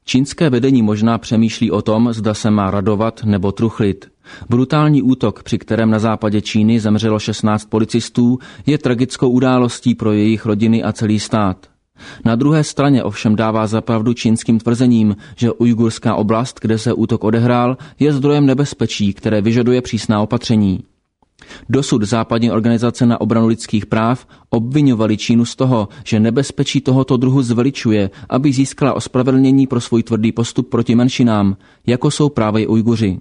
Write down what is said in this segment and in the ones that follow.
Čínské vedení možná přemýšlí o tom, zda se má radovat nebo truchlit. Brutální útok, při kterém na západě Číny zemřelo 16 policistů, je tragickou událostí pro jejich rodiny a celý stát. Na druhé straně ovšem dává za pravdu čínským tvrzením, že ujgurská oblast, kde se útok odehrál, je zdrojem nebezpečí, které vyžaduje přísná opatření. Dosud západní organizace na obranu lidských práv obviňovaly Čínu z toho, že nebezpečí tohoto druhu zveličuje, aby získala ospravedlnění pro svůj tvrdý postup proti menšinám, jako jsou právě Ujguři.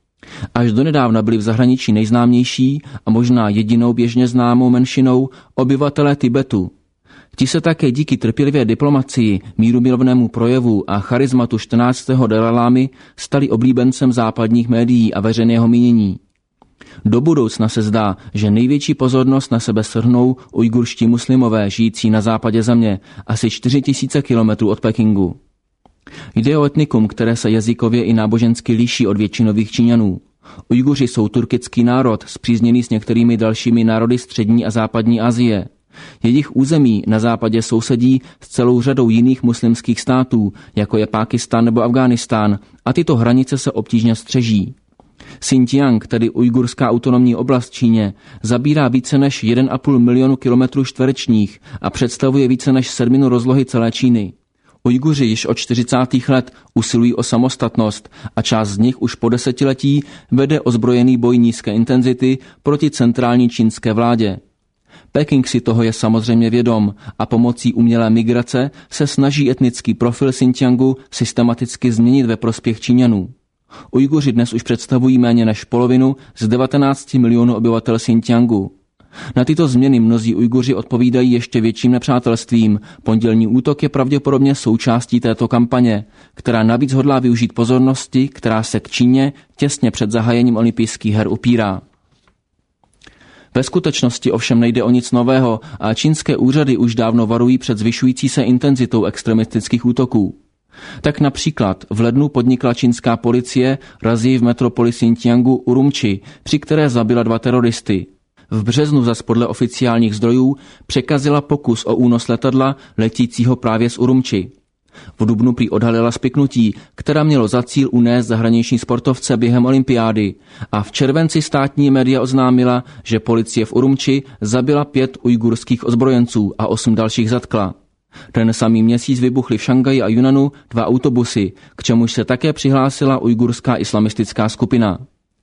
Až donedávna byli v zahraničí nejznámější a možná jedinou běžně známou menšinou obyvatelé Tibetu. Ti se také díky trpělivé diplomacii, mírumilovnému projevu a charizmatu 14. Dalajlámy stali oblíbencem západních médií a veřejného mínění. Do budoucna se zdá, že největší pozornost na sebe shrnou ujgurští muslimové žijící na západě země, asi 4000 kilometrů od Pekingu. Jde o etnikum, které se jazykově i nábožensky liší od většinových Číňanů. Ujguři jsou turkický národ, spřízněný s některými dalšími národy střední a západní Asie. Jejich území na západě sousedí s celou řadou jiných muslimských států, jako je Pákistán nebo Afghánistán, a tyto hranice se obtížně střeží. Xinjiang, tedy ujgurská autonomní oblast v Číně, zabírá více než 1,5 milionu kilometrů čtverečních a představuje více než 1/7 rozlohy celé Číny. Ujguři již od 40. let usilují o samostatnost a část z nich už po desetiletí vede ozbrojený boj nízké intenzity proti centrální čínské vládě. Peking si toho je samozřejmě vědom a pomocí umělé migrace se snaží etnický profil Xinjiangu systematicky změnit ve prospěch Číňanů. Ujguři dnes už představují méně než polovinu z 19 milionů obyvatel Xinjiangu. Na tyto změny mnozí Ujguři odpovídají ještě větším nepřátelstvím. Pondělní útok je pravděpodobně součástí této kampaně, která navíc hodlá využít pozornosti, která se k Číně těsně před zahájením olympijských her upírá. Ve skutečnosti ovšem nejde o nic nového a čínské úřady už dávno varují před zvyšující se intenzitou extremistických útoků. Tak například v lednu podnikla čínská policie razii v metropoli Xinjiangu Urumči, při které zabila 2 teroristy. V březnu zas podle oficiálních zdrojů překazila pokus o únos letadla letícího právě z Urumči. V dubnu prý odhalila spiknutí, která mělo za cíl unést zahraniční sportovce během olympiády, a v červenci státní média oznámila, že policie v Urumči zabila 5 ujgurských ozbrojenců a 8 dalších zatkla. Ten samý měsíc vybuchly v Šanghaji a Yunanu 2 autobusy, k čemuž se také přihlásila ujgurská islamistická skupina.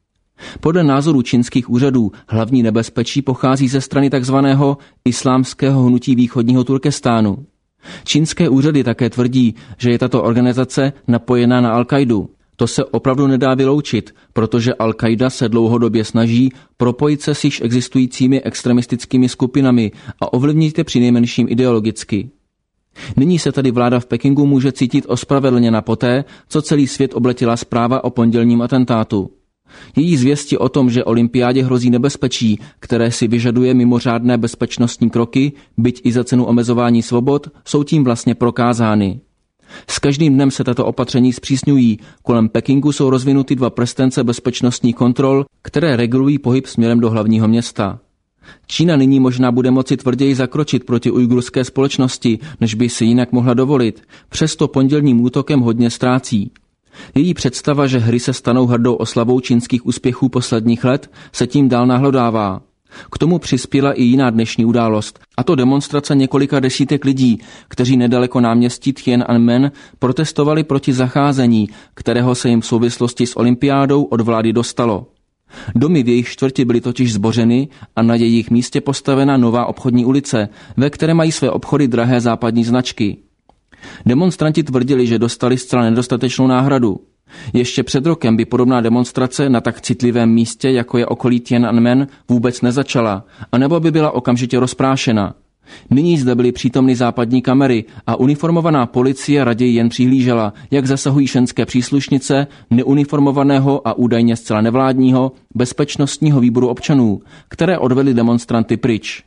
Podle názoru čínských úřadů hlavní nebezpečí pochází ze strany tzv. Islámského hnutí východního Turkestánu. Čínské úřady také tvrdí, že je tato organizace napojená na Al-Kaidu. To se opravdu nedá vyloučit, protože Al-Qaida se dlouhodobě snaží propojit se s již existujícími extremistickými skupinami a ovlivnit je přinejmenším ideologicky. Nyní se tedy vláda v Pekingu může cítit ospravedlněna poté, co celý svět obletěla zpráva o pondělním atentátu. Její zvěsti o tom, že olympiádě hrozí nebezpečí, které si vyžaduje mimořádné bezpečnostní kroky, byť i za cenu omezování svobod, jsou tím vlastně prokázány. S každým dnem se tato opatření zpřísňují. Kolem Pekingu jsou rozvinuty 2 prstence bezpečnostních kontrol, které regulují pohyb směrem do hlavního města. Čína nyní možná bude moci tvrději zakročit proti ujgurské společnosti, než by si jinak mohla dovolit. Přesto pondělním útokem hodně ztrácí. Její představa, že hry se stanou hrdou oslavou čínských úspěchů posledních let, se tím dál nahlodává. K tomu přispěla i jiná dnešní událost, a to demonstrace několika desítek lidí, kteří nedaleko náměstí Tiananmen protestovali proti zacházení, kterého se jim v souvislosti s olympiádou od vlády dostalo. Domy v jejich čtvrti byly totiž zbořeny a na jejich místě postavena nová obchodní ulice, ve které mají své obchody drahé západní značky. Demonstranti tvrdili, že dostali zcela nedostatečnou náhradu. Ještě před rokem by podobná demonstrace na tak citlivém místě, jako je okolí Tiananmen, vůbec nezačala, anebo by byla okamžitě rozprášena. Nyní zde byly přítomny západní kamery a uniformovaná policie raději jen přihlížela, jak zasahují ženské příslušnice neuniformovaného a údajně zcela nevládního bezpečnostního výboru občanů, které odvedly demonstranty pryč.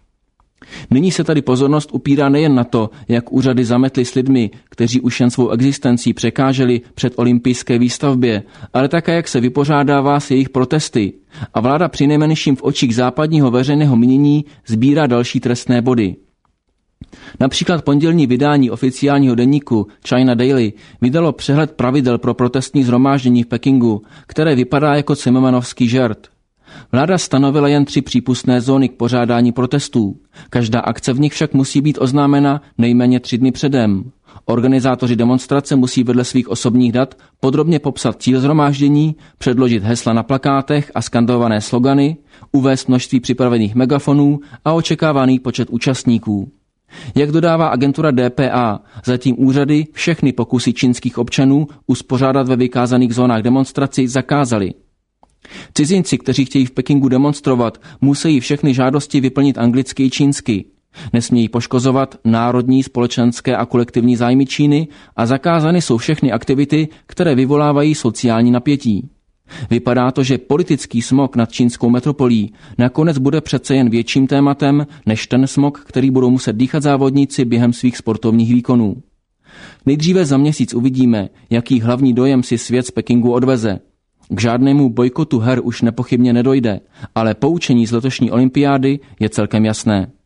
Nyní se tady pozornost upírá nejen na to, jak úřady zametly s lidmi, kteří už jen svou existencí překáželi před olympijské výstavbě, ale také jak se vypořádává s jejich protesty. A vláda přinejmenším v očích západního veřejného mínění sbírá další trestné body. Například pondělní vydání oficiálního deníku China Daily vydalo přehled pravidel pro protestní shromáždění v Pekingu, které vypadá jako cimrmanovský žert. Vláda stanovila jen 3 přípustné zóny k pořádání protestů. Každá akce v nich však musí být oznámena nejméně 3 dny předem. Organizátoři demonstrace musí vedle svých osobních dat podrobně popsat cíl shromáždění, předložit hesla na plakátech a skandované slogany, uvést množství připravených megafonů a očekávaný počet účastníků. Jak dodává agentura DPA, zatím úřady všechny pokusy čínských občanů uspořádat ve vykázaných zónách demonstraci zakázaly. Cizinci, kteří chtějí v Pekingu demonstrovat, musí všechny žádosti vyplnit anglicky i čínsky. Nesmějí poškozovat národní, společenské a kolektivní zájmy Číny a zakázány jsou všechny aktivity, které vyvolávají sociální napětí. Vypadá to, že politický smog nad čínskou metropolí nakonec bude přece jen větším tématem než ten smog, který budou muset dýchat závodníci během svých sportovních výkonů. Nejdříve za měsíc uvidíme, jaký hlavní dojem si svět z Pekingu odveze. K žádnému bojkotu her už nepochybně nedojde, ale poučení z letošní olympiády je celkem jasné.